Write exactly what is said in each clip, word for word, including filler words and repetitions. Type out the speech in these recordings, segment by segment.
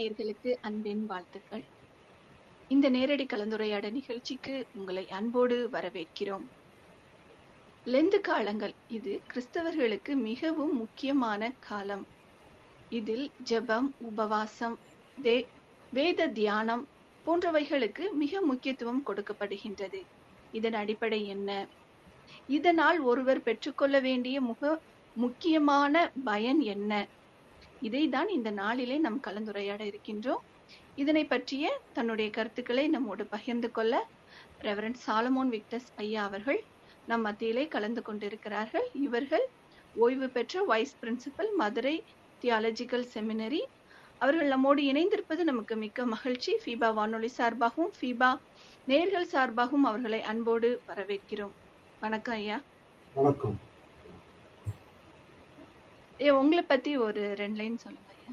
நேயர்களுக்கு அன்பின் வாழ்த்துக்கள். இந்த நேரடி கலந்துரையாடல் நிகழ்ச்சிக்கு உங்களை அன்போடு வரவேற்கிறோம். லெந்து காலங்கள் இது கிறிஸ்தவர்களுக்கு மிகவும் முக்கியமான காலம். இதில் ஜெபம், உபவாசம், வே வேத தியானம் போன்றவைகளுக்கு மிக முக்கியத்துவம் கொடுக்கப்படுகின்றது. இதன் அடிப்படை என்ன? இதனால் ஒருவர் பெற்றுக்கொள்ள வேண்டிய முக முக்கியமான பயன் என்ன? இதைதான் இந்த நாளிலே நாம் கலந்துரையாட இருக்கின்றோம். இதனை பற்றிய தன்னுடைய கருத்துக்களை நம்மோடு பகிர்ந்து கொள்ள ரெவரண்ட் சாலமோன் விக்டர்ஸ் ஐயா அவர்கள் நம் மத்தியிலே கலந்து கொண்டிருக்கிறார்கள். இவர்கள் ஓய்வு பெற்ற vice principal, Madurai theological seminary. அவர்கள் நம்மோடு இணைந்திருப்பது நமக்கு மிக்க மகிழ்ச்சி. ஃபீபா வானொலி சார்பாகவும் ஃபீபா நேர்கள் சார்பாகவும் அவர்களை அன்போடு வரவேற்கிறோம். வணக்கம் ஐயா. வணக்கம். ஏ உங்களை பத்தி ஒரு ரெண்டு லைன் சொல்லுங்க ஐயா.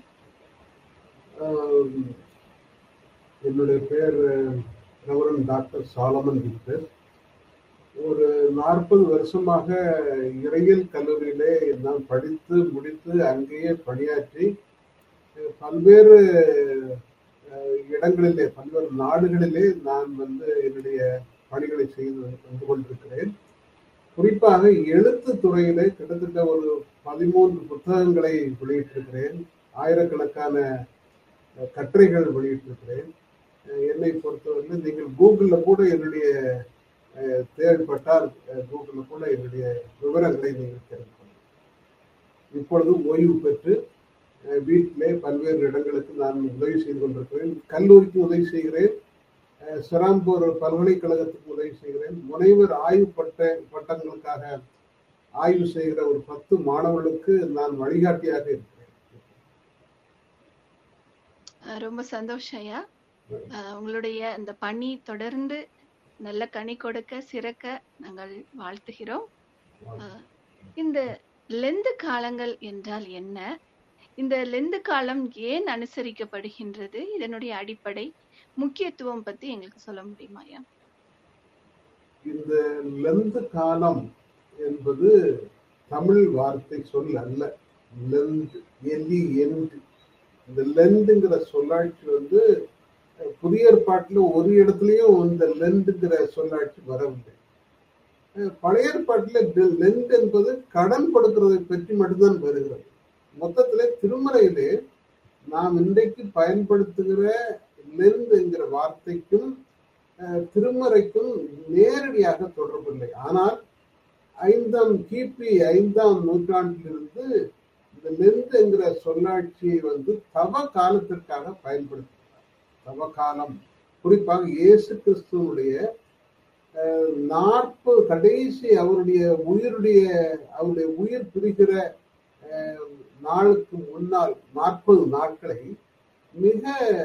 என்னுடைய பேர் ரெவரண்ட் டாக்டர் சாலமன் விக்டர். ஒரு நாற்பது வருஷமாக இறையியல் கல்லூரியிலே நான் படித்து முடித்து அங்கேயே பணியாற்றி பல்வேறு இடங்களிலே பல்வேறு நாடுகளிலே நான் வந்து என்னுடைய பணிகளை செய்து வந்து கொண்டிருக்கிறேன். குறிப்பாக எழுத்து துறையிலே கிட்டத்தட்ட ஒரு பதிமூன்று புத்தகங்களை வெளியிட்டிருக்கிறேன். ஆயிரக்கணக்கான கட்டுரைகள் வெளியிட்டிருக்கிறேன். என்னை பொறுத்தவரை நீங்கள் கூகுளில் கூட என்னுடைய தேவைப்பட்டால் கூகுளில் கூட என்னுடைய விவரங்களை நீங்கள் தெரிந்து கொள்ளலாம். இப்பொழுது ஓய்வு பெற்று வீட்டிலே பல்வேறு இடங்களுக்கு நான் உதவி செய்து கொண்டிருக்கிறேன். கல்லூரிக்கு உதவி செய்கிறேன், செராம்பூர் பல்கலைக்கழகத்துக்கு உதவி செய்கிறேன். முனைவர் ஆய்வு பட்ட பட்டங்களுக்காக ஆய்வு செய்கிற ஒரு பத்து மாணவர்களுக்கு நான் வழிகாட்டியாக இருக்கிறேன். ரொம்ப சந்தோஷம் ஐயா. உங்களுடைய இந்த பணி தொடர்ந்து நல்ல கனி கொடுக்க சிறக்க நாங்கள் வாழ்த்துகிறோம். இந்த லெந்து காலங்கள் என்றால் என்ன? இந்த லெந்து காலம் ஏன் அனுசரிக்கப்படுகின்றது? இதனுடைய அடிப்படை முக்கியத்துவம் பத்தி எங்களுக்கு சொல்ல முடியுமா ஐயா? இந்த லெந்து காலம் என்பது தமிழ் வார்த்தை சொல் அல்ல. லெந்து எலி எந்து இந்த லெந்துங்கிற சொல்லாட்சி வந்து புதிய ஏற்பாட்டுல ஒரு இடத்துலயும் இந்த லெந்துங்கிற சொல்லாட்சி வரவில்லை. பழைய ஏற்பாட்டுல லெந்து என்பது கடன் கொடுக்கிறதை பற்றி மட்டும்தான் வருகிறது. மொத்தத்திலே திருமறையிலே நாம் இன்றைக்கு பயன்படுத்துகிற லெந்து என்கிற வார்த்தைக்கும் திருமறைக்கும் நேரடியாக தொடர்பில்லை. ஆனால் ஐந்தாம் கிபி ஐந்தாம் நூற்றாண்டிலிருந்து இந்த லெந்து என்கிற சொல்லாட்சியை வந்து தவ காலத்திற்காக பயன்படுத்துகிறார். தவ காலம் குறிப்பாக இயேசு கிறிஸ்துவனுடைய நாற்பது கடைசி அவருடைய உயிருடைய அவருடைய உயிர் பிரிகிற நாளுக்கு முன்னால் நாற்பது நாட்களை மிக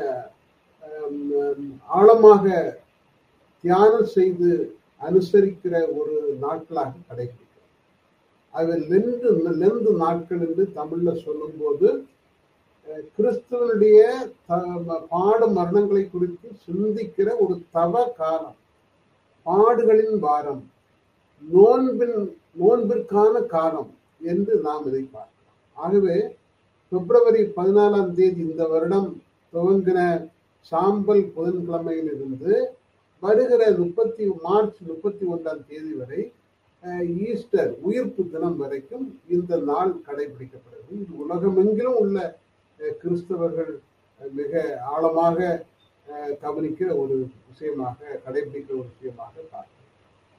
ஆழமாக தியானம் செய்து அனுசரிக்கிற ஒரு நாட்களாக கடைபிடிக்கிறார். அது லெந்து லெந்து நாட்கள் என்று தமிழ்ல சொல்லும் போது கிறிஸ்துவனுடைய பாடு மரணங்களை குறித்து சிந்திக்கிற ஒரு தவ காலம், பாடுகளின் வாரம், நோன்பின் நோன்பிற்கான காலம் என்று நாம் இதை பார்க்கிறோம். ஆகவே பிப்ரவரி பதினாலாம் தேதி இந்த வருடம் துவங்கின சாம்பல் புதன்கிழமையில் இருந்து வருகிற முப்பத்தி மார்ச் முப்பத்தி ஒன்றாம் தேதி வரை ஈஸ்டர் உயிர்ப்பு தினம் வரைக்கும் இந்த நாள் கடைபிடிக்கப்படுகிறது. இது உலகமெங்கிலும் உள்ள கிறிஸ்தவர்கள் மிக ஆழமாக கவனிக்கிற ஒரு விஷயமாக கடைபிடிக்கிற ஒரு விஷயமாக பார்க்கிறோம்.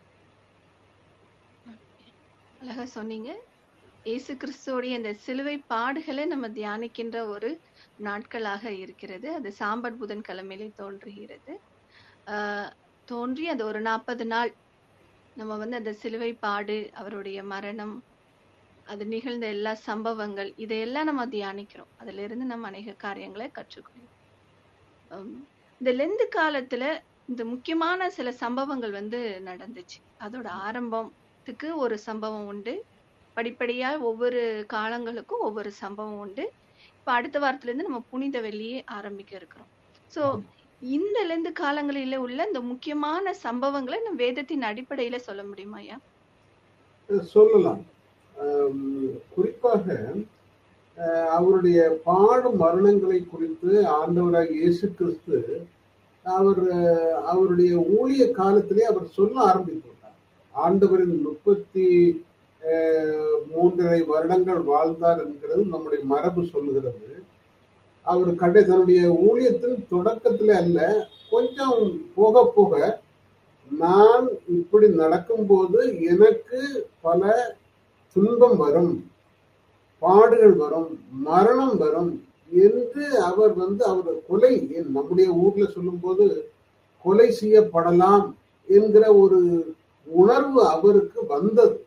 அழகா சொன்னீங்க. இயேசு கிறிஸ்துவோடைய அந்த சிலுவை பாடுகளை நம்ம தியானிக்கின்ற ஒரு நாட்களாக இருக்கிறது. அது சாம்பல் புதன்கிழமையிலே தோன்றுகிறது. ஆஹ் தோன்றி அது ஒரு நாற்பது நாள் நம்ம வந்து அந்த சிலுவை பாடு, அவருடைய மரணம், அது நிகழ்ந்த எல்லா சம்பவங்கள், இதையெல்லாம் நம்ம தியானிக்கிறோம். அதுல இருந்து நம்ம அநேக காரியங்களை கற்றுக்கொள்ளும். இந்த லெந்து காலத்துல இந்த முக்கியமான சில சம்பவங்கள் வந்து நடந்துச்சு. அதோட ஆரம்பத்துக்கு ஒரு சம்பவம் உண்டு. படிப்படியா ஒவ்வொரு காலங்களுக்கும் ஒவ்வொரு சம்பவம் உண்டு. இப்ப அடுத்த வாரத்துல இருந்து நம்ம புனித வெள்ளியே ஆரம்பிக்க இருக்கிறோம். சோ இந்த லெந்து காலங்களில உள்ள இந்த முக்கியமான சம்பவங்களை நம்ம வேதத்தின் அடிப்படையில சொல்ல முடியுமா ஐயா? சொல்லலாம். குறிப்பாக அவருடைய பாடும் மரணங்களை குறித்து ஆண்டவராக இயேசு கிறிஸ்து அவர் அவருடைய ஊழிய காலத்திலே அவர் சொல்ல ஆரம்பித்துள்ளார். ஆண்டவரின் முப்பத்தி மூன்றரை வருடங்கள் வாழ்ந்தார் என்கிறது நம்முடைய மரபு சொல்லுகிறது. அவர் கடை தன்னுடைய ஊழியத்தின் தொடக்கத்துல அல்ல, கொஞ்சம் போக போக நான் இப்படி நடக்கும்போது எனக்கு பல துன்பம் வரும், பாடுகள் வரும், மரணம் வரும் என்று அவர் வந்து அவர் கொலை, நம்முடைய ஊர்ல சொல்லும் போது கொலை செய்யப்படலாம் என்கிற ஒரு உணர்வு அவருக்கு வந்தது.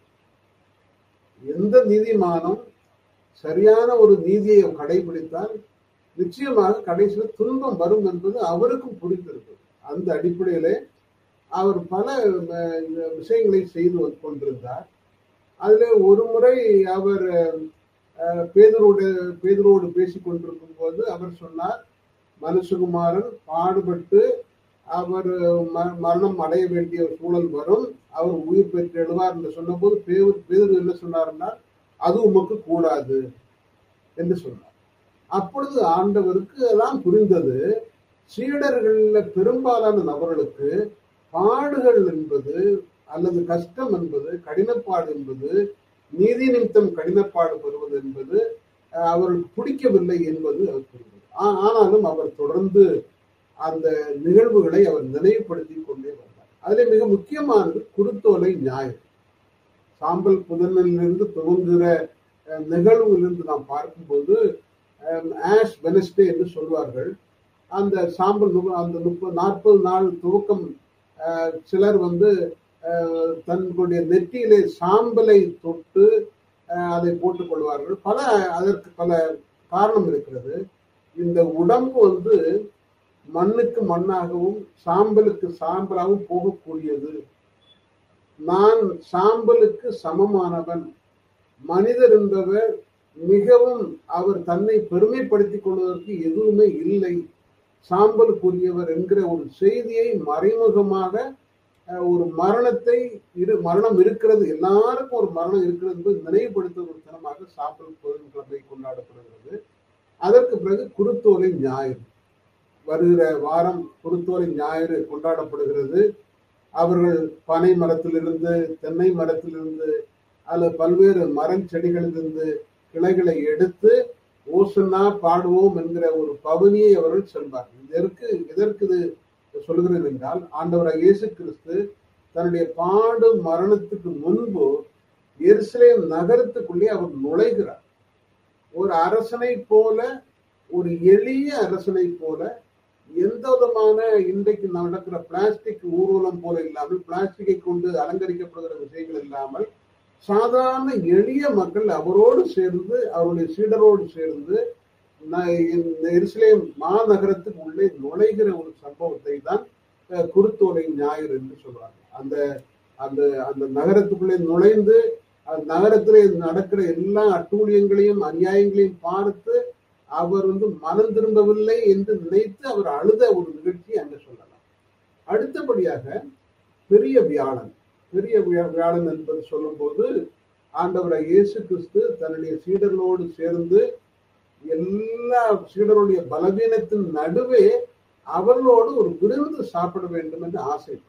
எந்த நீதிமானும் சரியான ஒரு நீதியை கடைபிடித்தால் நிச்சயமாக கடைசியில் துன்பம் வரும் என்பது அவருக்கும் புரிந்திருக்கிறது. அந்த அடிப்படையிலே அவர் பல விஷயங்களை செய்து கொண்டிருந்தார். அதுல ஒரு முறை அவர் பேதுரோடு பேதுரோடு பேசிக் கொண்டிருக்கும் போது அவர் சொன்னார், மனுஷகுமாரன் பாடுபட்டு அவர் மரணம் அடைய வேண்டிய சூழல் வரும், அவர் உயிர் பெற்று எழுவார் என்று சொன்ன போது பேதுரு என்ன சொன்னார்னா, அது உமக்கு கூடாது என்று சொன்னார். அப்பொழுது ஆண்டவருக்கு எல்லாம் புரிந்தது, சீடர்கள பெரும்பாலான நபர்களுக்கு பாடுகள் என்பது அல்லது கஷ்டம் என்பது, கடினப்பாடு என்பது, நீதி நிமித்தம் கடினப்பாடு பெறுவது என்பது அவருக்கு பிடிக்கவில்லை என்பது அவர் புரிந்தது. ஆனாலும் அவர் தொடர்ந்து அந்த நிகழ்வுகளை அவர் நினைவுபடுத்தி கொண்டே வந்தார். அதிலே மிக முக்கியமானது குருத்தோலை ஞாயிறு. சாம்பல் புதனிலிருந்து துவங்குகிற நிகழ்வுகளிலிருந்து நாம் பார்க்கும்போது ஆஷ் வெனஸ்டே என்று சொல்வார்கள். அந்த சாம்பல் அந்த முப்பது நாற்பது நாள் துவக்கம் சிலர் வந்து தன்னுடைய நெற்றியிலே சாம்பலை தொட்டு அதை போட்டுக் கொள்வார்கள். பல அதற்கு பல காரணம் இருக்கிறது. இந்த உடம்பு வந்து மண்ணுக்கு மண்ணாகவும் சாம்பலுக்கு சாம்பலாகவும் போகக்கூடியது. நான் சாம்பலுக்கு சமமானவன். மனிதர் என்பவர் மிகவும் அவர் தன்னை பெருமைப்படுத்திக் கொள்வதற்கு எதுவுமே இல்லை, சாம்பலுக்குரியவர் என்கிற ஒரு செய்தியை மறைமுகமாக ஒரு மரணத்தை இரு மரணம் இருக்கிறது, எல்லாருக்கும் ஒரு மரணம் இருக்கிறது என்பது நினைவுபடுத்தும் ஒரு தினமாக சாம்பல் புதன்கிழமை கொண்டாடப்படுகிறது. அதற்கு பிறகு குருத்தோலை ஞாயிறு வருகிற வாரம் குருத்தோலை ஞாயிறு கொண்டாடப்படுகிறது. அவர்கள் பனை மரத்திலிருந்து, தென்னை மரத்திலிருந்து அல்லது பல்வேறு மரம் செடிகளிலிருந்து கிளைகளை எடுத்து ஓசன்னா பாடுவோம் என்கிற ஒரு பவனியை அவர்கள் செல்வார்கள். இதற்கு எதற்கு இது சொல்கிறேன் என்றால், ஆண்டவராக இயேசு கிறிஸ்து தன்னுடைய பாடு மரணத்துக்கு முன்பு எருசலேம் நகரத்துக்குள்ளே அவர் நுழைகிறார். ஒரு அரசனை போல, ஒரு எளிய அரசனை போல, எந்த விதமான இன்றைக்கு நடக்கிற பிளாஸ்டிக் ஊர்வலம் போல இல்லாமல், பிளாஸ்டிக்கை கொண்டு அலங்கரிக்கப்படுகிற விஷயங்கள் இல்லாமல், சாதாரண எளிய மக்கள் அவரோடு சேர்ந்து, அவருடைய சீடரோடு சேர்ந்து எருசலேம் மாநகரத்துக்கு உள்ளே நுழைகிற ஒரு சம்பவத்தை தான் குருத்தோலை ஞாயிறு என்று சொல்றாங்க. அந்த அந்த அந்த நகரத்துக்குள்ளே நுழைந்து நகரத்திலே நடக்கிற எல்லா அட்டூழியங்களையும் அநியாயங்களையும் பார்த்து அவர் வந்து மனம் திரும்பவில்லை என்று நினைத்து அவர் அழுத ஒரு நிகழ்ச்சி அங்க சொல்லலாம். அடுத்தபடியாக பெரிய வியாழன். பெரிய வியாழன் என்பது சொல்லும் போது ஆண்டவராக இயேசு கிறிஸ்து தன்னுடைய சீடர்களோடு சேர்ந்து எல்லா சீடருடைய பலவீனத்தின் நடுவே அவர்களோடு ஒரு விருந்து சாப்பிட வேண்டும் என்று ஆசைப்பட்டார்.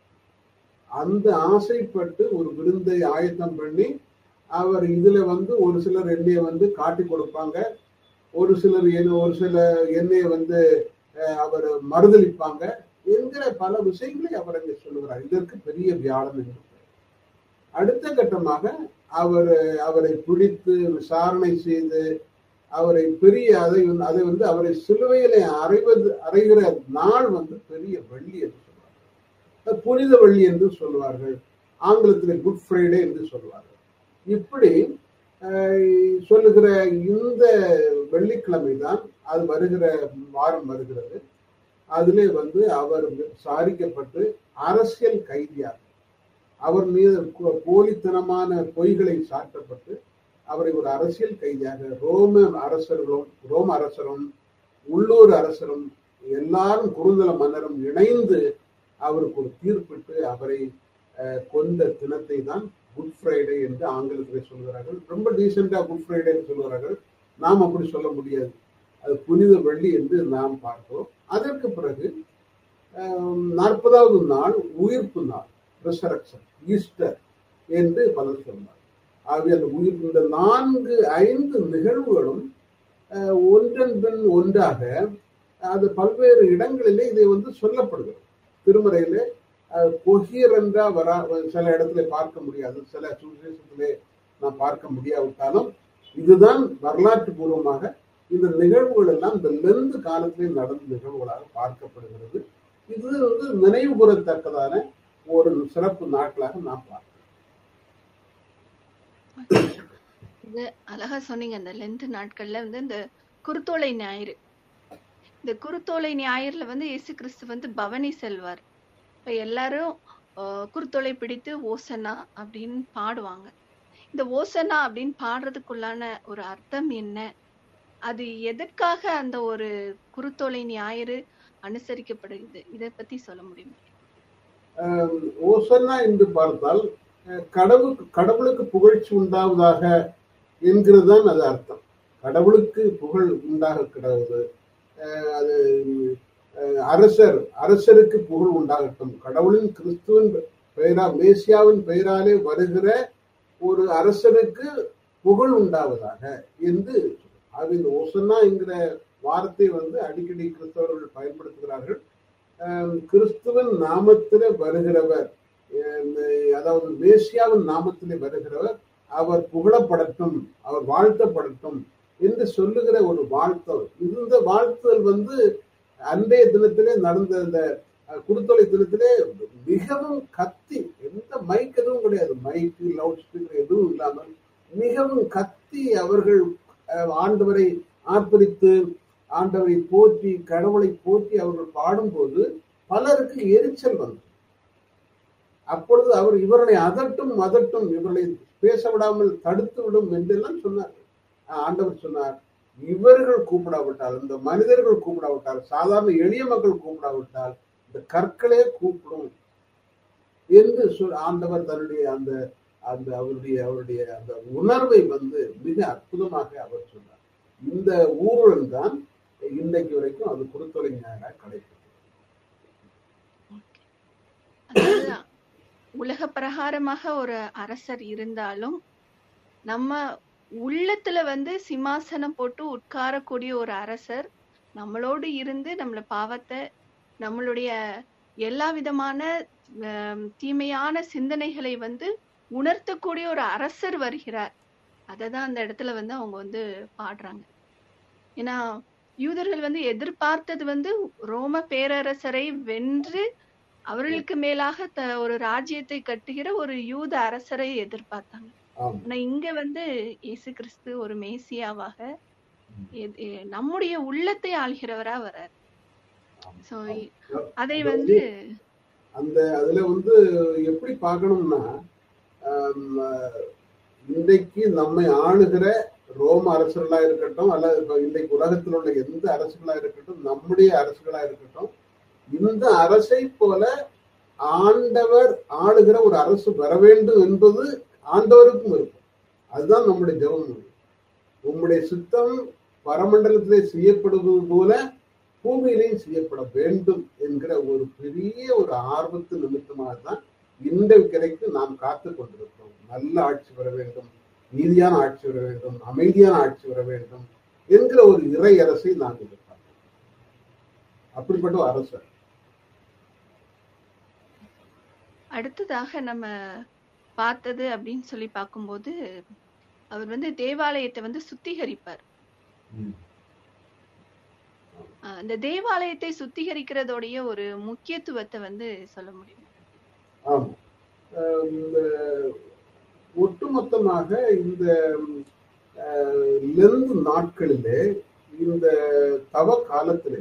அந்த ஆசைப்பட்டு ஒரு விருந்தை ஆயத்தம் பண்ணி அவர் இதுல வந்து ஒரு சிலர் எண்ணெயை வந்து காட்டி கொடுப்பாங்க, ஒரு சிலர் ஒரு சில எண்ணெயை வந்து அவர் மறுதளிப்பாங்க என்கிற பல விஷயங்களை அவர் அங்கே சொல்லுகிறார். இதற்கு பெரிய வியாழன் என்று. அடுத்த கட்டமாக அவர் அவரை பிடித்து விசாரணை செய்து அவரை பெரிய அதை அதை வந்து அவரை சிலுவையிலே அறைவது அறைகிற நாள் வந்து பெரிய வெள்ளி என்று சொல்வார்கள், புனித வெள்ளி என்று சொல்வார்கள், ஆங்கிலத்தில் குட் ஃப்ரைடே என்று சொல்வார்கள். இப்படி சொல்லுகிற இந்த வெள்ளிக்கிழமை தான் அது வருகிற வாரம் வருகிறது. அதிலே வந்து அவர் விசாரிக்கப்பட்டு அரசியல் கைதியாக அவர் மீது போலித்தனமான பொய்களை சாட்டப்பட்டு அவரை ஒரு அரசியல் கைதியாக ரோம அரசர்களும் ரோம அரசரும் உள்ளூர் அரசரும் எல்லாரும் குறுந்தல மன்னரும் இணைந்து அவருக்கு ஒரு தீர்ப்பிட்டு அவரை கொண்ட தினத்தை தான் குட் ஃப்ரைடே என்று ஆங்கிலத்தில் சொல்கிறார்கள். ரொம்ப டீசெண்டா குட் ஃப்ரைடே என்று சொல்கிறார்கள். நாம் அப்படி சொல்ல முடியாது. அது புனித வெள்ளி என்று நாம் பார்க்கிறோம். அதற்கு பிறகு நாற்பதாவது நாள் உயிர்ப்பு நாள், ரெசரக்ஷன், ஈஸ்டர் என்று பலர் சொன்னார். ஆகவே அந்த உயிர் இந்த நான்கு ஐந்து நிகழ்வுகளும் ஒன்றன் பின் ஒன்றாக அது பல்வேறு இடங்களிலே இதை வந்து சொல்லப்படுகிறது. திருமறையிலே கொஹியரண்டா வரா சில இடத்துல பார்க்க முடியாது, சில சுவிசேஷத்திலே நாம் பார்க்க முடியாவிட்டாலும் இதுதான் வரலாற்று பூர்வமாக இந்த நிகழ்வுகள் எல்லாம் இந்த லெந்து காலத்திலே நடந்த நிகழ்வுகளாக பார்க்கப்படுகிறது. இது வந்து நினைவு கூறத்தக்கதான ஒரு சிறப்பு நாட்களாக நாம் பார்க்கிறோம். இது அழகா சொன்னீங்க. அந்த லெந்து நாட்கள்ல வந்து இந்த குருத்தோலை ஞாயிறு, இந்த குருத்தோலை ஞாயிறுல வந்து இயேசு கிறிஸ்து வந்து பவனி செல்வார். இப்ப எல்லாரும் குருத்தோலை பிடித்து ஓசனா அப்படின்னு பாடுவாங்க. இந்த ஓசனா அப்படின்னு பாடுறதுக்குள்ளான ஒரு அர்த்தம் என்ன, அது எதற்காக அந்த ஒரு குருத்தோலை ஞாயிறு அனுசரிக்கப்படுகிறது, இதை பத்தி சொல்ல முடியுமா? ஓசன்னா என்று பார்த்தால் கடவுள் கடவுளுக்கு புகழ்ச்சி உண்டாவதாக என்கிறதுதான் அது அர்த்தம். கடவுளுக்கு புகழ் உண்டாக கிடவுது. அது அரசர் அரசருக்கு புகழ் உண்டாகட்டும், கடவுளின் கிறிஸ்துவின் பெயரா மேசியாவின் பெயராலே வருகிற ஒரு அரசருக்கு புகழ் உண்டாவதாக என்று. அது இந்த ஓசன்னா என்கிற வார்த்தை வந்து அடிக்கடி கிறிஸ்தவர்கள் பயன்படுத்துகிறார்கள். கிறிஸ்துவின் நாமத்திலே வருகிறவர், அதாவது மேசியாவின் நாமத்திலே வருகிறவர் அவர் புகழப்படட்டும், அவர் வாழ்த்தப்படட்டும் என்று சொல்லுகிற ஒரு வாழ்த்தல். இந்த வாழ்த்தல் வந்து அன்றைய தினத்திலே நடந்த இந்த குருத்தோலை தினத்திலே மிகவும் கத்தி, எந்த மைக் எதுவும் கிடையாது, மைக்கு லவுட் ஸ்பீக்கர் எதுவும் இல்லாமல் மிகவும் கத்தி அவர்கள் ஆண்டவரை ஆர்ப்பரித்து ஆண்டவரை போற்றி கடவுளை போற்றி அவர்கள் பாடும்போது பலருக்கு எரிச்சல் வந்தது. அப்பொழுது அவர் இவர்களை அதட்டும் அதட்டும் இவர்களை பேச விடாமல் தடுத்து விடும் என்றெல்லாம் சொன்னார். ஆண்டவர் சொன்னார், இவர்கள் கூப்பிடாவிட்டால், இந்த மனிதர்கள் கூப்பிடாவிட்டால், சாதாரண எளிய மக்கள் கூப்பிடாவிட்டால் இந்த கற்களே கூப்பிடும் என்று சொல் ஆண்டவர் தன்னுடைய அந்த அந்த அவருடைய அவருடைய அந்த உணர்வை வந்து மிக அற்புதமாக அவர் சொன்னார். இந்த ஊருடன் தான் இன்றைக்கு வரைக்கும் அது குருத்தோலை ஞாயிறாக கடைபிடிக்கும். உலக பிரகாரமாக ஒரு அரசர் இருந்தாலும் நம்ம உள்ளத்துல வந்து சிம்மாசனம் போட்டு உட்காரக்கூடிய ஒரு அரசர் நம்மளோடு இருந்து நம்மள பாவத்தை, நம்மளுடைய எல்லா விதமான தீமையான சிந்தனைகளை வந்து உணர்த்தக்கூடிய ஒரு அரசர் வருகிறார். அததான் அந்த இடத்துல வந்து அவங்க வந்து பாடுறாங்க. ஏன்னா யூதர்கள் வந்து எதிர்பார்த்தது வந்து ரோம பேரரசரை வென்று அவர்களுக்கு மேலாக த ஒரு ராஜ்யத்தை கட்டுகிற ஒரு யூத அரசரை எதிர்பார்த்தாங்க. ஆனா இங்க வந்து இயேசு கிறிஸ்து ஒரு மேசியாவாக நம்முடைய உள்ளத்தை ஆள்கிறவரா வர்றார். சோ அதை வந்து அந்த அதுல வந்து எப்படி பார்க்கணும்னா, இன்றைக்கு நம்மை ஆளுகிற ரோம அரசுகளா இருக்கட்டும், அல்லது இன்றைக்கு உலகத்தில் உள்ள எந்த அரசுகளா இருக்கட்டும், நம்முடைய அரசுகளா இருக்கட்டும், இந்த அரசை போல ஆண்டவர் ஆளுகிற ஒரு அரசு வர வேண்டும் என்பது ஆண்டவருக்கும் இருக்கும். அதுதான் நம்முடைய ஜெபம். உம்முடைய சித்தம் பரமண்டலத்திலே செய்யப்படுவது போல பூமியிலையும் செய்யப்பட வேண்டும் என்கிற ஒரு பெரிய ஒரு ஆர்வத்து நிமித்தமாக தான் இன்றைக்கு நாம் காத்து கொண்டிருக்கிறோம். நல்ல ஆட்சி வர வேண்டும், நீதியான ஆட்சி வர வேண்டும், அமைதியான ஆட்சி வர வேண்டும் என்கிற ஒரு இறை அரசை நாம் எதிர்பார்க்கிறோம். அப்படிப்பட்ட ஒரு அரசர். அடுத்ததாக நம்ம பார்த்தது அப்படின்னு சொல்லி பார்க்கும்போது, அவர் வந்து தேவாலயத்தை வந்து சுத்திகரிப்பார். அந்த தேவாலயத்தை சுத்திகரிக்கிறதோடைய ஒரு முக்கியத்துவத்தை வந்து சொல்ல முடியும். ஆமா, ஒட்டுமொத்தமாக இந்த லெந்து நாட்களிலே, இந்த தவ காலத்திலே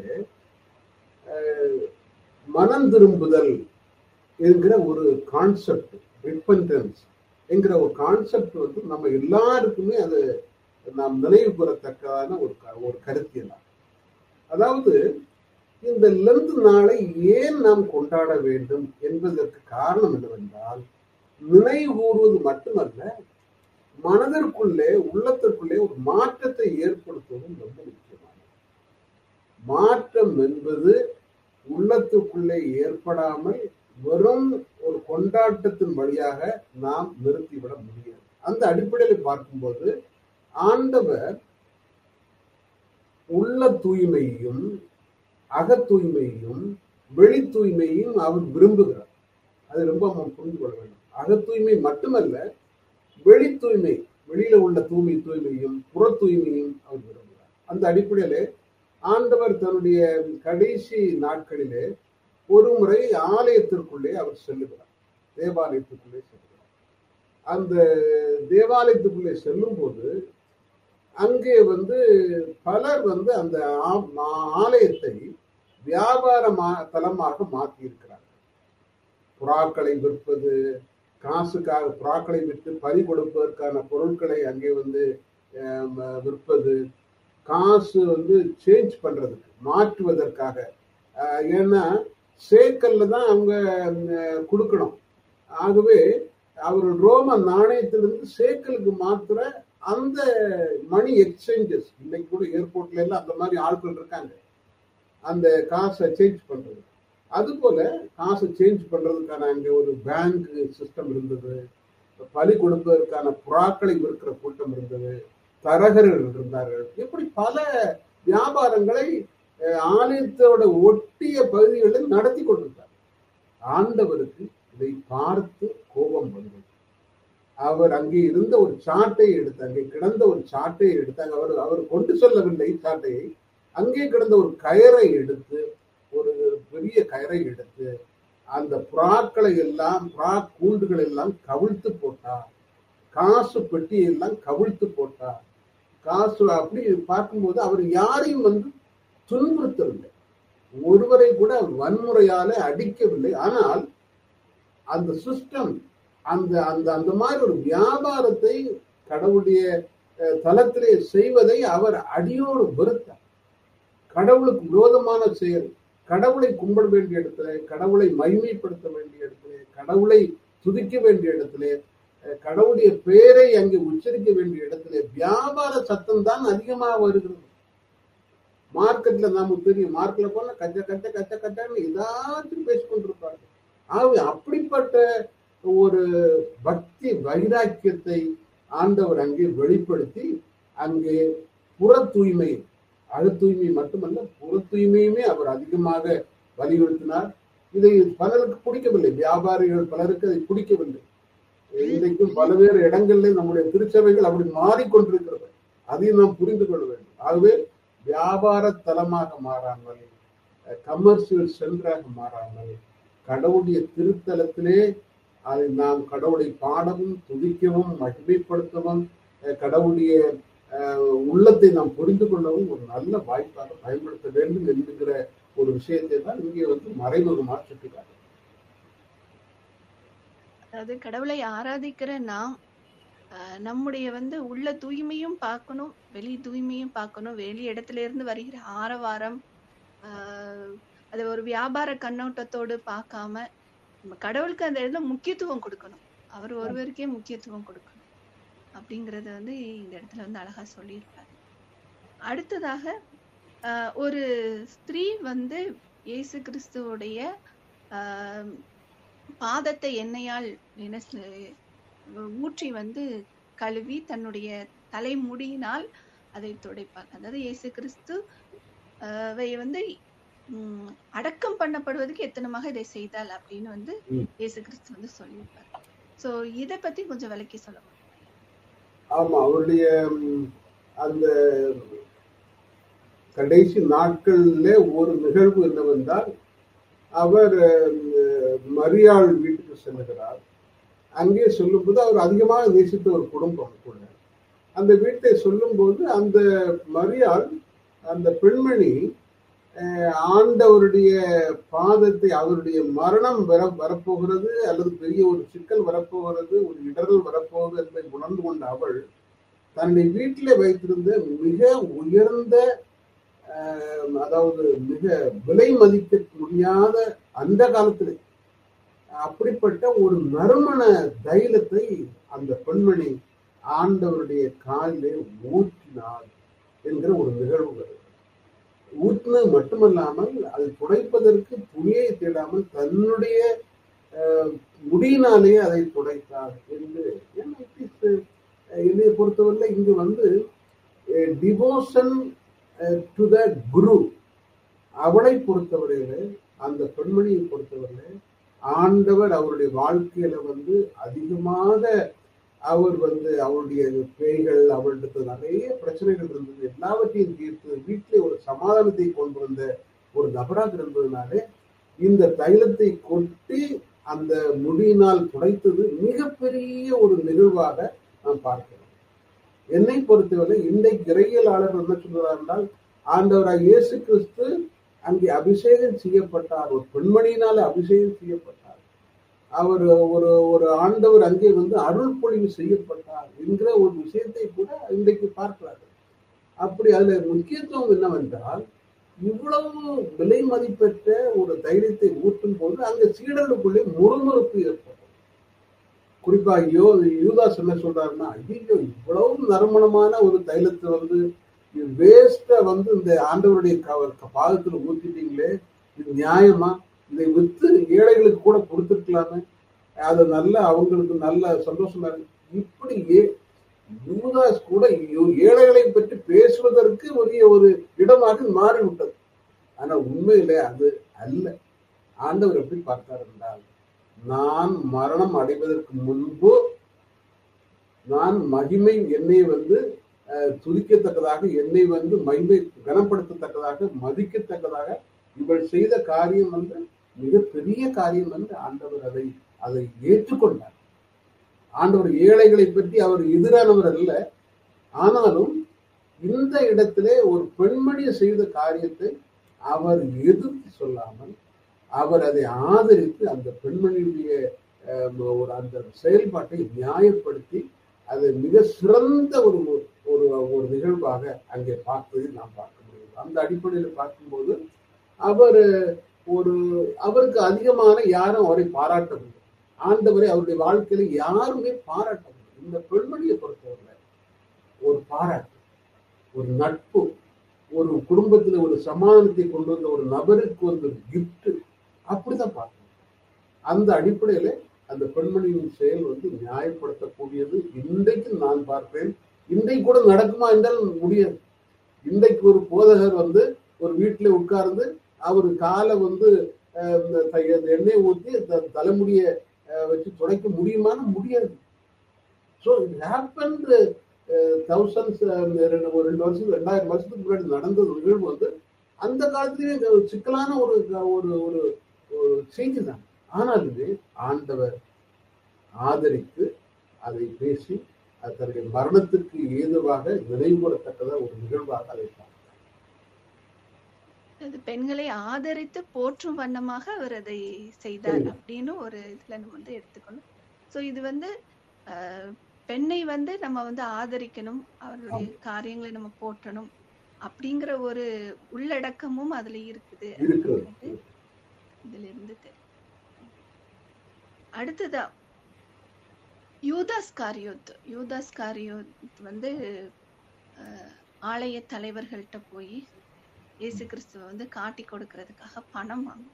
மனம் திரும்புதல் என்கிற ஒரு கான்செப்ட், ரிப்பன்டன்ஸ் என்கிற ஒரு கான்செப்ட் வந்து நம்ம எல்லாருக்குமே அது நாம் நினைவு கூறத்தக்கதான ஒரு ஒரு கருத்தியல். அதாவது இந்த லெந்து நாளை ஏன் நாம் கொண்டாட வேண்டும் என்பதற்கு காரணம் என்னவென்றால், நினைவு கூறுவது மட்டுமல்ல, மனதிற்குள்ளே உள்ளத்திற்குள்ளே ஒரு மாற்றத்தை ஏற்படுத்துவதும் ரொம்ப முக்கியமானது. மாற்றம் என்பது உள்ளத்துக்குள்ளே ஏற்படாமல் வெறும் ஒரு கொண்டாட்டத்தின் வழியாக நாம் நிறுத்திவிட முடியாது. அந்த அடிப்படையில் பார்க்கும்போது ஆண்டவர் உள்ள தூய்மையையும் அக தூய்மையையும் வெளி தூய்மையையும் அவர் விரும்புகிறார். அது ரொம்ப நம்ம புரிந்து கொள்ள வேண்டும். அக தூய்மை மட்டுமல்ல, வெளி தூய்மை, வெளியில உள்ள தூய்மை தூய்மையும் புற தூய்மையும் அவர் விரும்புகிறார். அந்த அடிப்படையிலே ஆண்டவர் தன்னுடைய கடைசி நாட்களிலே ஒரு முறை ஆலயத்திற்குள்ளே அவர் செல்லுகிறார், தேவாலயத்துக்குள்ளே செல்கிறார். அந்த தேவாலயத்துக்குள்ளே செல்லும் போது அங்கே வந்து பலர் வந்து அந்த ஆலயத்தை வியாபார தலமாக மாற்றி இருக்கிறார்கள். புறாக்களை விற்பது, காசுக்காக புறாக்களை விற்று பறி கொடுப்பதற்கான பொருட்களை அங்கே வந்து விற்பது, காசு வந்து சேஞ்ச் பண்றதுக்கு மாற்றுவதற்காக. ஏன்னா சேக்கல்ல தான் அவங்க கொடுக்கணும். ஆகவே அவர் ரோம நாணயத்திலிருந்து சேக்கலுக்கு மாத்திர அந்த மணி எக்ஸ்சேஞ்சஸ், இன்னைக்கு கூட ஏர்போர்ட்ல எல்லாம் அந்த மாதிரி ஆட்கள் இருக்காங்க, அந்த காசை சேஞ்ச் பண்றது. அது போல காசு சேஞ்ச் பண்றதுக்கான அங்கே ஒரு பேங்க் சிஸ்டம் இருந்தது. பலி கொடுப்பதற்கான புறாக்களை விற்கிற கூட்டம் இருந்தது, தரகர்கள் இருந்தார்கள். இப்படி பல வியாபாரங்களை ஆலயத்தோட ஒட்டிய பகுதிகளில் நடத்தி கொண்டிருந்தார். ஆண்டவருக்கு இதை பார்த்து கோபம் வந்தது. அவர் அங்கே இருந்த ஒரு சாட்டை எடுத்து, அங்கே கிடந்த ஒரு சாட்டை எடுத்து, அவர் அவர் கொண்டு செல்லவில்லை சாட்டையை, அங்கே கிடந்த ஒரு கயரை எடுத்து, ஒரு பெரிய கயரை எடுத்து அந்த புறாக்களை எல்லாம், புறா கூண்டுகள் எல்லாம் கவிழ்த்து போட்டார். காசு பெட்டி எல்லாம் கவிழ்த்து போட்டார். காசு அப்படி பார்க்கும்போது அவர் யாரையும் வந்து துன்புறுத்தவில்லை, ஒருவரை கூட வன்முறையால அடிக்கவில்லை. ஆனால் அந்த சிஸ்டம், அந்த அந்த அந்த மாதிரி ஒரு வியாபாரத்தை கடவுளுடைய தலத்திலே செய்வதை அவர் அடியோடு வெறுத்தார். கடவுளுக்கு விரோதமான செயல், கடவுளை கும்பிட வேண்டிய இடத்துல, கடவுளை மகிமைப்படுத்த வேண்டிய இடத்துல, கடவுளை துதிக்க வேண்டிய இடத்துல, கடவுளுடைய பெயரை அங்கே உச்சரிக்க வேண்டிய இடத்துல வியாபார சத்தம் தான் அதிகமாக வருகிறது. மார்க்கெட்ல நமக்கு தெரியும், மார்க்கெட்ல போனா கச்ச கச்ச கச்ச கச்சான்னு ஏதாச்சும் பேசிக்கொண்டிருப்பார்கள். ஆகவே அப்படிப்பட்ட ஒரு பக்தி வைராக்கியத்தை ஆண்டவர் அங்கே வெளிப்படுத்தி அங்கே புற தூய்மை, அக தூய்மை மட்டுமல்ல புற தூய்மையுமே அவர் அதிகமாக வலியுறுத்தினார். இதை பலருக்கு பிடிக்கவில்லை, வியாபாரிகள் பலருக்கு அதை பிடிக்கவில்லை. இன்றைக்கும் பல்வேறு இடங்கள்ல நம்முடைய திருச்சபைகள் அப்படி மாறிக்கொண்டிருக்கிறது, அதையும் நாம் புரிந்து கொள்ள வேண்டும். ஆகவே வியாபார தலமாக மாறாமல், கமர்ஷியல் சென்டராக மாறாமல், கடவுளுடைய திருத்தலத்திலே அதை நாம் கடவுளை பாடவும் துதிக்கவும் மகிமைப்படுத்தவும், கடவுளுடைய உள்ளத்தை நாம் புரிந்து கொள்ளவும் ஒரு நல்ல வாய்ப்பாக பயன்படுத்த வேண்டும் என்கிற ஒரு விஷயத்தை தான் இங்கே வந்து மறைமுகமாக சுட்டிக்காட்டு. அதாவது கடவுளை ஆராதிக்கிற நாம் நம்முடைய வந்து உள்ள தூய்மையும் பார்க்கணும், வெளி தூய்மையும் பார்க்கணும். வெளி இடத்துல இருந்து வருகிற ஆரவாரம் ஆஹ் அது ஒரு வியாபார கண்ணோட்டத்தோடு பார்க்காம நம்ம கடவுளுக்கு அந்த இடத்துல முக்கியத்துவம் கொடுக்கணும், அவர் ஒருவருக்கே முக்கியத்துவம் கொடுக்கணும் அப்படிங்கறத வந்து இந்த இடத்துல வந்து அழகா சொல்லியிருப்பாரு. அடுத்ததாக ஆஹ் ஒரு ஸ்திரீ வந்து இயேசு கிறிஸ்துவோடைய ஆஹ் பாதத்தை எண்ணெயால் என்ன ஊற்றி வந்து கழுவி தன்னுடைய தலைமுடியினால் அதை துடைப்பார். அதாவது இயேசு கிறிஸ்து அவை வந்து உம் அடக்கம் பண்ணப்படுவதற்கு எத்தனமாக இதை செய்தால் அப்படின்னு வந்து இயேசு கிறிஸ்து வந்து சொல்லியிருப்பார். சோ இத பத்தி கொஞ்சம் விளக்கி சொல்ல முடியும்? ஆமா, அவருடைய அந்த கடைசி நாட்கள்ல ஒரு நிகழ்வு என்னவென்றால், அவர் மரியாள் வீட்டுக்கு செல்லுகிறார். அங்கே சொல்லும்போது அவர் அதிகமாக நேசித்த ஒரு குடும்பம் கூட. அந்த வீட்டை சொல்லும் போது அந்த மரியாள், அந்த பெண்மணி ஆண்டவருடைய பாதத்தை, அவருடைய மரணம் வர வரப்போகிறது அல்லது பெரிய ஒரு சிக்கல் வரப்போகிறது, ஒரு இடரல் வரப்போகிறது என்பதை உணர்ந்து கொண்ட அவள் தன்னுடைய வீட்டிலே வைத்திருந்த மிக உயர்ந்த, அதாவது மிக விலை மதிக்க முடியாத அந்த காலத்திலே அப்படிப்பட்ட ஒரு நறுமண தைலத்தை அந்த பெண்மணி ஆண்டவருடைய காலிலே ஊற்றினார் என்கிற ஒரு நிகழ்வு வருது. ஊற்றினது மட்டுமல்லாமல் அது துடைப்பதற்கு துணியை தேடாமல் தன்னுடைய முடியினாலே அதை துடைத்தார் என்று. என்னை பொறுத்தவரை இங்கு வந்து டிவோஷன் டு த குரு, அவளை பொறுத்தவரையில, அந்த பெண்மணியை பொறுத்தவரையில ஆண்டவர் அவருடைய வாழ்க்கையில வந்து அதிகமாக அவர் வந்து அவருடைய பேய்கள், அவர்களுக்கு நிறைய பிரச்சனைகள் இருந்தது, எல்லாவற்றையும் தீர்த்து வீட்டிலே ஒரு சமாதானத்தை கொண்டு வந்த ஒரு நபராக இருந்ததுனாலே இந்த தைலத்தை கொட்டி அந்த முடியினால் துடைத்தது மிகப்பெரிய ஒரு நிகழ்வாக நாம் பார்க்கிறோம். என்னை பொறுத்தவரை இன்றைக்கு இறையியலாளர்கள் என்ன சொல்கிறார் என்றால், ஆண்டவராக இயேசு கிறிஸ்து அங்கே அபிஷேகம் செய்யப்பட்டார், ஒரு பெண்மணியினால அபிஷேகம் செய்யப்பட்டார், அவர் ஒரு ஒரு ஆண்டவர் அங்கே வந்து அருள் பொழிவு செய்யப்பட்டார் என்கிற ஒரு விஷயத்தை கூட இன்றைக்கு பார்க்கிறார்கள். அப்படி அதுல முக்கியத்துவம் என்னவென்றால், இவ்வளவு விலை மதிப்பெற்ற ஒரு தைரியத்தை ஊட்டும் போது அங்க சீடர்களுக்குள்ளே முறுமுறுப்பு ஏற்படும். குறிப்பா யோ யூதாஸ் என்ன சொல்றாருன்னா, ஐயோ இவ்வளவு நறுமணமான ஒரு தைலத்தை வந்து வேஸ்டா வந்து இந்த ஆண்டவருடைய பாதத்துல ஊத்திட்டீங்களே, இது நியாயமா? இதை வித்து ஏழைகளுக்கு கூட கொடுத்துருக்கலாமே, அது நல்ல அவங்களுக்கு நல்ல சந்தோஷமா இருக்கு. இப்படி யூதாஸ் கூட ஏழைகளை பற்றி பேசுவதற்கு உரிய ஒரு இடமாக மாறிவிட்டது. ஆனா உண்மையில அது அல்ல. ஆண்டவர் எப்படி பார்த்தார் என்றால், நான் மரணம் அடைவதற்கு முன்பு நான் மகிமை என்னை வந்து துதிக்கத்தக்கதாக, என்னை வந்து மகிமை கனப்படுத்தத்தக்கதாக, மதிக்கத்தக்கதாக இவள் செய்த காரியம் வந்து மிகப்பெரிய காரியம் என்று ஆண்டவர் அதை அதை ஏற்றுக்கொண்டார். ஆண்டவர் ஏழைகளை பற்றி அவர் எதிரானவர் அல்ல. ஆனாலும் இந்த இடத்திலே ஒரு பெண்மணி செய்த காரியத்தை அவர் எதிர்த்து சொல்லாமல் அவர் அதை ஆதரித்து அந்த பெண்மணியுடைய ஒரு அந்த செயல்பாட்டை நியாயப்படுத்தி அது மிக சிறந்த ஒரு ஒரு ஒரு நிகழ்வாக அங்கே பார்த்ததை நாம் பார்க்க முடியும். அந்த அடிப்படையில் பார்க்கும்போது அவர் ஒரு அவருக்கு அதிகமான யாரும் அவரை பாராட்டவில்லை. ஆண்டவரை அவருடைய வாழ்க்கையில யாருமே பாராட்டவில்லை. இந்த பெண்மணியை பொறுத்தவரை ஒரு பாராட்டு, ஒரு நட்பு, ஒரு குடும்பத்துல ஒரு சமாதானத்தை கொண்டு வந்த ஒரு நபருக்கு ஒரு கிஃப்ட், அப்படிதான் பார்க்கணும். அந்த அடிப்படையில அந்த பெண்மணியின் செயல் வந்து நியாயப்படுத்தக்கூடியது இன்றைக்கு நான் பார்ப்பேன். இன்றைக்கு கூட நடக்குமா என்றால் முடியாது. இன்றைக்கு ஒரு போதகர் வந்து ஒரு வீட்டுல உட்கார்ந்து அவரு காலை வந்து எண்ணெய் ஊற்றி தலைமுடிய வச்சு துடைக்க முடியுமான்னு முடியாது. ஸோ இட் ஹேப்பன்ட் தௌசண்ட்ஸ் ஒரு ரெண்டு வருஷம் ரெண்டாயிரம் வருஷத்துக்கு முன்னாடி நடந்த நிகழ்வு வந்து அந்த காலத்திலேயே சிக்கலான ஒரு ஒரு ஒரு செய்தி தான். ஆனாலுமே ஆண்டவர் ஆதரித்து அதை பேசி அது தன்னுடைய மரணத்திற்கு ஏதுவாக நினைவுகூரத்தக்கதா ஒரு நிகழ்வாக அதை பார்த்தார். அது பெண்களை ஆதரித்து போற்றும் வண்ணமாக அவர் அதை செய்தார் அப்படின்னு ஒரு இதுல நம்ம வந்து எடுத்துக்கணும். சோ இது வந்து அஹ் பெண்ணை வந்து நம்ம வந்து ஆதரிக்கணும், அவருடைய காரியங்களை நம்ம போற்றணும் அப்படிங்கிற ஒரு உள்ளடக்கமும் அதுல இருக்குது. இதுல இருந்து அடுத்ததா யூதாஸ் காரியோத் யூதாஸ் காரியோத் வந்து ஆலய தலைவர்கள்ட்ட போய் இயேசு கிறிஸ்துவ வந்து காட்டி கொடுக்கறதுக்காக பணம் வாங்கும்.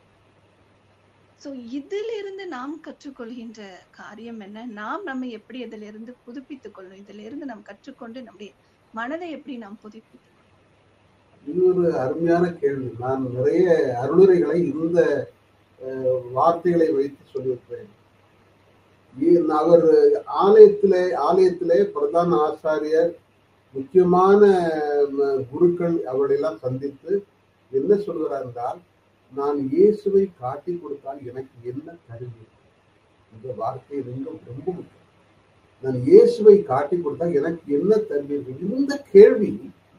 சோ இதுல இருந்து நாம் கற்றுக்கொள்கின்ற காரியம் என்ன? நாம் நம்ம எப்படி இதுல இருந்து புதுப்பித்துக் கொள்ளும், இதுல இருந்து நாம் கற்றுக்கொண்டு நம்முடைய மனதை எப்படி நாம் புதுப்பித்துக் கொள்ளும்? இது ஒரு அருமையான கேள்வி. நான் நிறைய அருளுரைகளை இந்த வார்த்தைகளை வைத்து சொல்லியிருக்கிறேன். அவர் ஆலயத்திலே ஆலயத்திலே பிரதான ஆசாரியர், முக்கியமான குருக்கள் அவர்களெல்லாம் சந்தித்து என்ன சொல்கிறார் என்றால், நான் இயேசுவை காட்டி கொடுத்தால் எனக்கு என்ன தருவீர்கள்? இந்த வார்த்தை ரொம்ப ரொம்ப முக்கியம். நான் இயேசுவை காட்டி கொடுத்தால் எனக்கு என்ன தருவீர்கள்? இந்த கேள்வி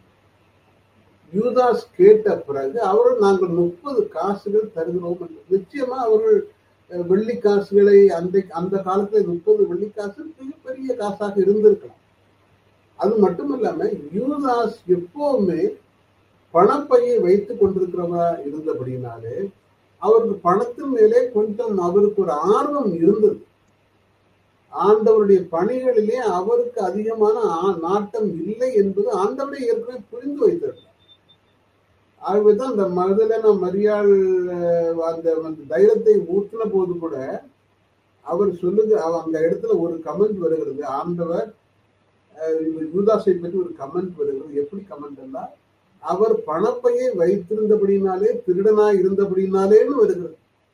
யூதாஸ் கேட்ட பிறகு அவர்கள் நாங்கள் முப்பது காசுகள் தருகிறோம் என்று. நிச்சயமா அவர்கள் வெள்ளி காசுகளை அந்த அந்த காலத்துல முப்பது வெள்ளி காசு மிகப்பெரிய காசாக இருந்திருக்கலாம். அது மட்டுமல்லாம யூதாஸ் எப்பவுமே பணப்பையை வைத்துக் கொண்டிருக்கிறவரா இருந்தபடினாலே அவருக்கு பணத்தின் மேலே கொஞ்சம் அவருக்கு ஒரு ஆர்வம் இருந்தது. ஆண்டவருடைய பணிகளிலே அவருக்கு அதிகமான நாட்டம் இல்லை என்பது ஆண்டவரை ஏற்கனவே புரிந்து வைத்திருந்தார். ஆகவேதான் அந்த மகதலேனா மரியாள் அந்த தைரியத்தை ஊற்றின போது கூட அவர் சொல்லுங்க, அந்த இடத்துல ஒரு கமெண்ட் வருகிறது, ஆண்டவர் யூதாசை பற்றி ஒரு கமெண்ட் வருகிறது. எப்படி கமெண்ட் எல்லாம், அவர் பணப்பையை வைத்திருந்தபடினாலே, திருடனாய் இருந்தபடினாலேன்னு வருகிறது.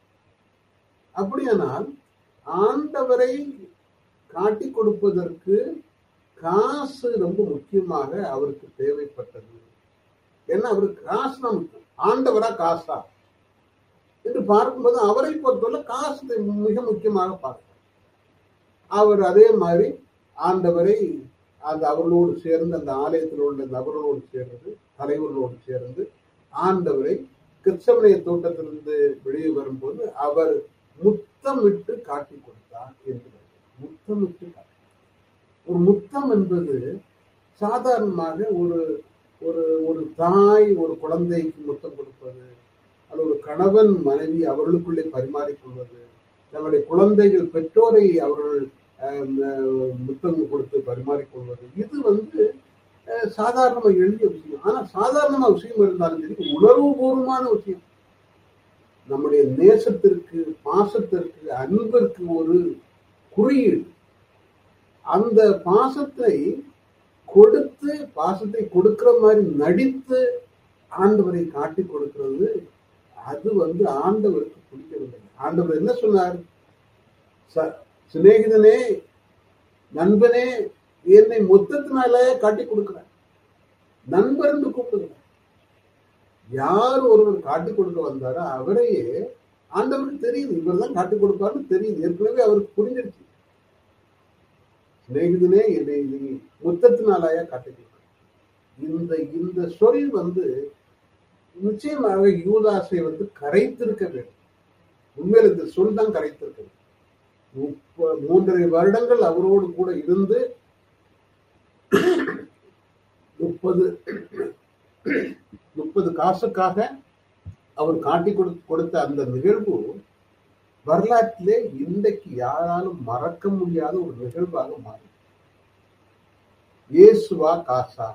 அப்படியானால் ஆண்டவரை காட்டி கொடுப்பதற்கு காசு ரொம்ப முக்கியமாக அவருக்கு தேவைப்பட்டது. ஏன்னா அவருக்கு காசு தான் முக்கியம். ஆண்டவரா காசா என்று பார்க்கும்போது அவரை பொறுத்தவரை காசு மிக முக்கியமாக பார்க்கிறார். அவர் அதே மாதிரி ஆண்டவரை அந்த அவர்களோடு சேர்ந்து, அந்த ஆலயத்தில் உள்ள நபர்களோடு சேர்ந்து, தலைவர்களோடு சேர்ந்து ஆண்டவரை கிறிஸ்தவனைய தோட்டத்திலிருந்து வெளியே வரும்போது அவர் முத்தமிட்டு காட்டி கொடுத்தார் என்று. முத்தமிட்டு காட்டி, ஒரு முத்தம் என்பது சாதாரணமாக ஒரு ஒரு ஒரு தாய் ஒரு குழந்தைக்கு முத்தம் கொடுப்பது, அது ஒரு கணவன் மனைவி அவர்களுக்குள்ளே பரிமாறிக்கொள்வது, தங்களுடைய குழந்தைகள் பெற்றோரை அவர்கள் முத்தம் கொடுத்து பரிமாறிக்கொள்வது, இது வந்து சாதாரண எளிய விஷயம். ஆனா சாதாரண விஷயம் இருந்தாலும் சரி, உணர்வுபூர்வமான விஷயம். நம்முடைய நேசத்திற்கு, பாசத்திற்கு, அன்பிற்கு ஒரு குறியீடு. அந்த பாசத்தை கொடுத்து, பாசத்தை கொடுக்கிற மாதிரி நடித்து ஆண்டவரை காட்டி கொடுக்கிறது, அது வந்து ஆண்டவருக்கு பிடிக்கவில்லை. ஆண்டவர் என்ன சொன்னார்? சிநேகிதனே, நண்பனே, என்னை மொத்தத்தினால காட்டி கொடுக்கிறார். நண்பர் என்று கூப்பிடுகிறார். யார் ஒருவர் காட்டி கொடுக்க வந்தாரோ அவரையே ஆண்டவருக்கு தெரியுது, இவர் தான் காட்டி கொடுப்பாருன்னு தெரியுது. ஏற்கனவே அவருக்கு புரிஞ்சிருச்சு. சிநேகிதனே, என்னை நீ மொத்தத்தினாலயா காட்டி கொடுக்க. இந்த இந்த சொல் வந்து நிச்சயமாக யூதாசை வந்து கரைத்திருக்க வேண்டும். உண்மையில் இந்த சொல் தான் கரைத்திருக்க வேண்டும். முப்ப மூன்றரை வருடங்கள் அவரோடு கூட இருந்து முப்பது முப்பது காசுக்காக அவர் காட்டி கொடுத்த அந்த நிகழ்வு வரலாற்றிலே இன்றைக்கு யாராலும் மறக்க முடியாத ஒரு நிகழ்வாக மாறும். இயேசுவா காசா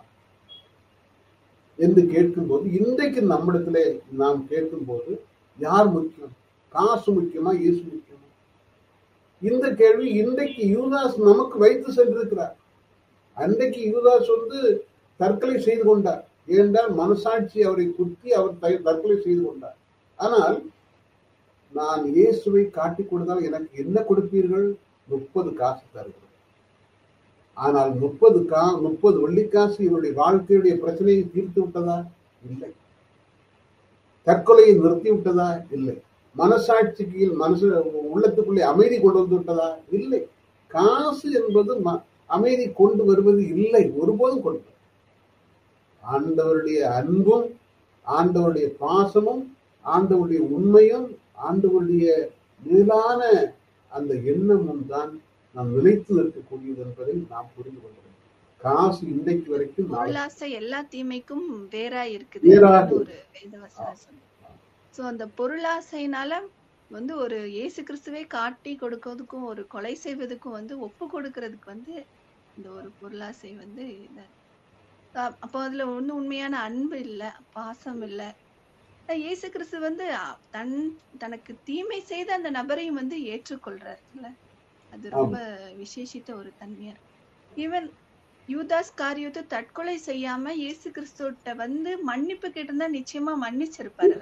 என்று கேட்கும்போது, இன்றைக்கு நம்மிடத்திலே நாம் கேட்கும்போது யார் முக்கியம்? காசு முக்கியமா, இயேசு முக்கியமா? இந்த கேள்வி இன்றைக்கு யூதாஸ் நமக்கு வைத்து சென்றிருக்கிறார். அன்றைக்கு யூதாஸ் வந்து தற்கொலை செய்து கொண்டார். ஏனென்றால் மனசாட்சி அவரை குத்தி அவர் தற்கொலை செய்து கொண்டார். ஆனால் நான் இயேசுவை காட்டி கொடுத்தால் எனக்கு என்ன கொடுப்பீர்கள்? முப்பது காசு தருகிறேன். ஆனால் முப்பது கா முப்பது வெள்ளிக்காசு இவருடைய வாழ்க்கையுடைய பிரச்சனையை தீர்த்து விட்டதா? இல்லை. தற்கொலையை நிறுத்தி விட்டதா? இல்லை. மனசாட்சிக்கு மனசு உள்ளத்துக்குள்ளே அமைதி கொண்டு வந்து விட்டதா? இல்லை. காசு என்பது அமைதி கொண்டு வருவது இல்லை, ஒருபோதும் கொண்டு. ஆண்டவருடைய அன்பும், ஆண்டவருடைய பாசமும், ஆண்டவருடைய உண்மையும், ஆண்டவருடைய மேலான அந்த எண்ணமும் தான் நாம் நிலைத்து இருக்கக்கூடியது என்பதை நாம் புரிந்து கொள்ள வேண்டும். காசு இன்றைக்கு வரைக்கும் எல்லா தீமைக்கும் வேறா இருக்குது ஒரு வேதவசனம். சோ அந்த பொருளாசைனால வந்து ஒரு இயேசு கிறிஸ்துவை காட்டி கொடுக்கிறதுக்கும் ஒரு கொலை செய்வதற்கும் வந்து ஒப்பு கொடுக்கறதுக்கு வந்து இந்த ஒரு பொருளாசை வந்து அப்போ அதுல ஒண்ணு உண்மையான அன்பு இல்ல, பாசம் இல்ல. இயேசு கிறிஸ்து வந்து தன் தனக்கு தீமை செய்த அந்த நபரையும் வந்து ஏற்றுக்கொள்றாரு இல்ல. அது ரொம்ப விசேஷித்த ஒரு தன்மையா. ஈவன் யூதாஸ் காரியத்தை தற்கொலை செய்யாம இயேசு கிறிஸ்துட்ட வந்து மன்னிப்பு கேட்டிருந்தா நிச்சயமா மன்னிச்சிருப்பாரு.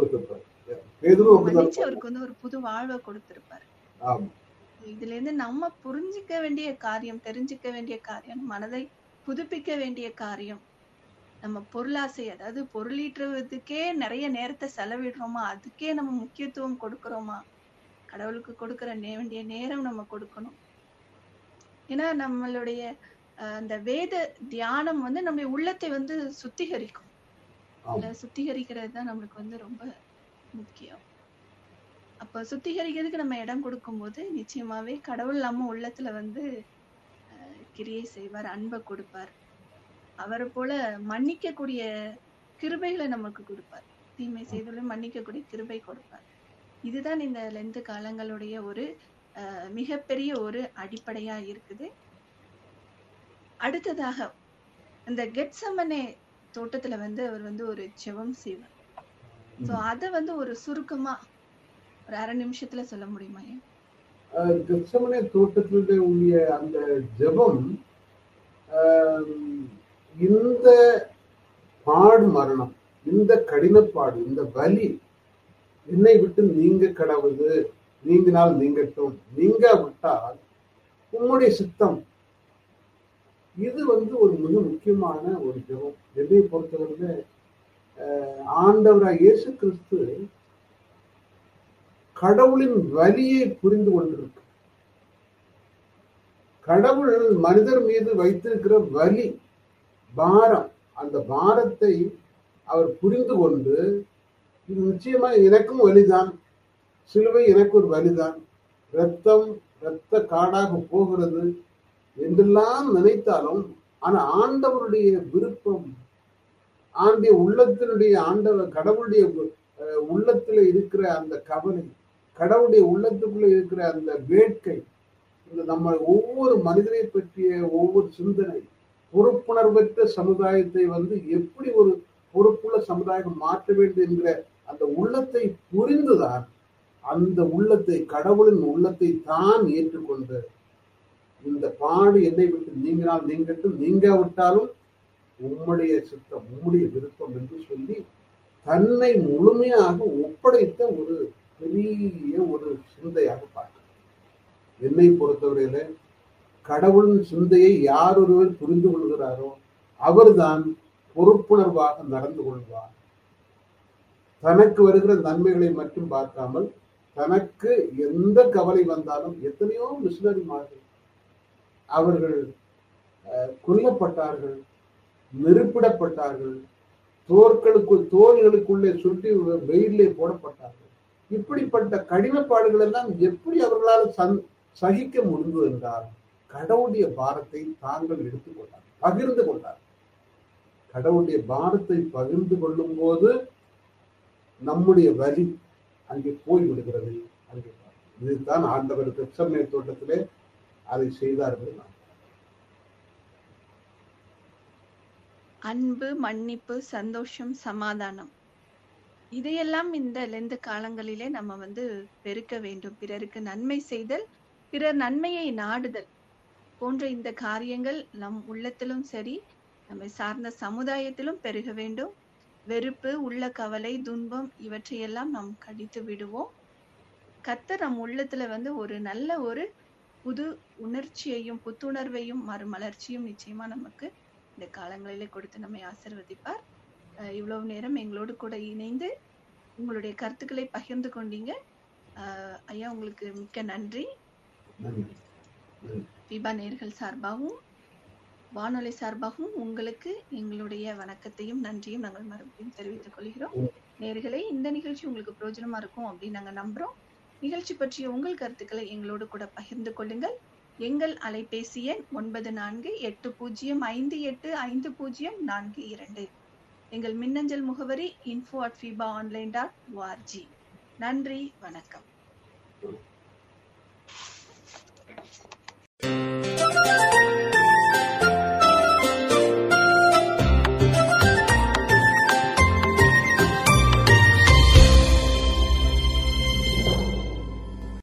மன்னிச்சு அவருக்கு வந்து ஒரு புது வாழ்வை கொடுத்திருப்பாரு. இதுல இருந்து நம்ம புரிஞ்சுக்க வேண்டிய காரியம், தெரிஞ்சுக்க வேண்டிய காரியம், மனதை புதுப்பிக்க வேண்டிய காரியம், நம்ம பொருளாசை, அதாவது பொருளீட்டுறதுக்கே நிறைய நேரத்தை செலவிடுறோமா, அதுக்கே நம்ம முக்கியத்துவம் கொடுக்கிறோமா? கடவுளுக்கு கொடுக்கிற வேண்டிய நேரம் நம்ம கொடுக்கணும். ஏன்னா நம்மளுடைய அந்த வேத தியானம் வந்து நம்ம உள்ளத்தை வந்து சுத்திகரிக்கும். சுத்திகரிக்கிறது தான் நம்மளுக்கு வந்து ரொம்ப முக்கியம். அப்ப சுத்திகரிக்கிறதுக்கு நம்ம இடம் கொடுக்கும் போது நிச்சயமாவே கடவுள் நம்ம உள்ளத்துல வந்து கிரியை செய்வார், அன்பை கொடுப்பார். அவரை போல மன்னிக்க கூடிய கிருபைகளை நமக்கு கொடுப்பார். தீமை செய்தவர்களும் மன்னிக்க கூடிய கிருபை கொடுப்பார். இதுதான் இந்த லெந்து காலங்களுடைய ஒரு அஹ், மிகப்பெரிய ஒரு அடிப்படையா இருக்குது. அடுத்ததாக இந்த கெட்சமனே தோட்டத்துல வந்து அவர் வந்து ஒரு ஜெபம் செய்வார். சோ அத வந்து ஒரு சுருக்கமா ஒரு அரை நிமிஷத்துல சொல்ல முடியுமா ஐயா? அஹ், கெத்செமனே தோட்டத்திலே உள்ள அந்த ஜெபம், ஆஹ், இந்த பாடு மரணம், இந்த கடினப்பாடு, இந்த வலி என்னை விட்டு நீங்க கடவுது, நீங்கினால் நீங்கட்டும், நீங்க விட்டால் உம்முடைய சித்தம். இது வந்து ஒரு மிக முக்கியமான ஒரு ஜெபம். என்னை பொறுத்தவரையில அஹ், ஆண்டவராய் இயேசு கிறிஸ்து கடவுளின் வலியை புரிந்து கொண்டிருக்கு. கடவுள் மனிதர் மீது வைத்திருக்கிற வலி, பாரம், அந்த பாரத்தை அவர் புரிந்து கொண்டு, இது நிச்சயமா எனக்கும் வலிதான், சிலுவை எனக்கு ஒரு வலிதான், ரத்தம் ரத்த காடாக போகிறது என்றெல்லாம் நினைத்தாலும், ஆனா ஆண்டவருடைய விருப்பம், ஆண்டிய உள்ளத்தினுடைய ஆண்டவர் கடவுளுடைய அஹ், உள்ளத்துல இருக்கிற அந்த கவலை, கடவுளுடைய உள்ளத்துக்குள்ள இருக்கிற அந்த வேட்கை, இந்த நம்ம ஒவ்வொரு மனிதனை பற்றிய ஒவ்வொரு சிந்தனை, பொறுப்புணர்வற்ற சமுதாயத்தை வந்து எப்படி ஒரு பொறுப்புள்ள சமுதாயம் மாற்ற வேண்டும் என்கிற அந்த உள்ளத்தை புரிந்துதான், அந்த உள்ளத்தை, கடவுளின் உள்ளத்தை தான் ஏற்றுக்கொண்டு, இந்த பாடு என்னை விட்டு நீங்கினால் நீங்கட்டும், நீங்காவிட்டாலும் உம்முடைய சித்தம், உம்முடைய விருப்பம் என்று சொல்லி தன்னை முழுமையாக ஒப்படைத்த ஒரு பெரிய ஒரு சிந்தையாக பார்க்கிறேன். என்னை பொறுத்தவரையில கடவுளின் சிந்தையை யார் ஒருவர் புரிந்து கொள்கிறாரோ அவர்தான் பொறுப்புணர்வாக நடந்து கொள்வார். தனக்கு வருகிற நன்மைகளை மட்டும் பார்க்காமல், தனக்கு எந்த கவலை வந்தாலும், எத்தனையோ மிஷனரிமார்கள் அவர்கள் அஹ், கொல்லப்பட்டார்கள், நெருப்பிடப்பட்டார்கள், தோர்களுக்கு தோள்களுக்குள்ளே சுருட்டி வெயிலே போடப்பட்டார்கள். இப்படிப்பட்ட கடினப்பாடுகள் எல்லாம் எப்படி அவர்களால் சந் சகிக்க முடிந்தது என்றால், கடவுளுடைய பாரத்தை தாங்கள் எடுத்துக்கொண்டார், பகிர்ந்து கொண்டார். கடவுளுடைய பாரத்தை பகிர்ந்து கொள்ளும் போது நம்முடைய வலி அங்கே போய் விடுகிறது. அங்கே இதுதான் ஆண்டவர் கெத்செமனே தோட்டத்திலே அதை செய்தார்கள். அன்பு, மன்னிப்பு, சந்தோஷம், சமாதானம், இதையெல்லாம் இந்த லெந்து காலங்களிலே நம்ம வந்து பெருக்க வேண்டும். பிறருக்கு நன்மை செய்தல், பிறர் நன்மையை நாடுதல் போன்ற இந்த காரியங்கள் நம் உள்ளத்திலும் சரி, நம்மை சார்ந்த சமுதாயத்திலும் பெருக வேண்டும். வெறுப்பு, உள்ள கவலை, துன்பம் இவற்றையெல்லாம் நாம் கடித்து விடுவோம். கர்த்தர் நம் உள்ளத்துல வந்து ஒரு நல்ல ஒரு புது உணர்ச்சியையும் புத்துணர்வையும் மறுமலர்ச்சியும் நிச்சயமா நமக்கு இந்த காலங்களிலே கொடுத்து நம்மை ஆசீர்வதிப்பார். அஹ் இவ்வளவு நேரம் எங்களோடு கூட இணைந்து உங்களுடைய கருத்துக்களை பகிர்ந்து கொண்டீங்க. அஹ் ஐயா, உங்களுக்கு மிக்க நன்றி. விபா நேர்கள் சார்பாகவும் வானொலி சார்பாகவும் உங்களுக்கு எங்களுடைய வணக்கத்தையும் நன்றியும் நாங்கள் மறுபடியும் தெரிவித்துக் கொள்கிறோம். நேர்களே, இந்த நிகழ்ச்சி உங்களுக்கு பிரயோஜனமா இருக்கும் அப்படின்னு நாங்க நம்புறோம். நிகழ்ச்சி பற்றிய உங்கள் கருத்துக்களை எங்களோடு கூட பகிர்ந்து கொள்ளுங்கள். எங்கள் அலைபேசி எண் ஒன்பது நான்கு எட்டு பூஜ்ஜியம் ஐந்து எட்டு ஐந்து பூஜ்ஜியம் நான்கு இரண்டு. எங்கள் மின்னஞ்சல் முகவரி info at FEBA online dot ORG. நன்றி, வணக்கம்.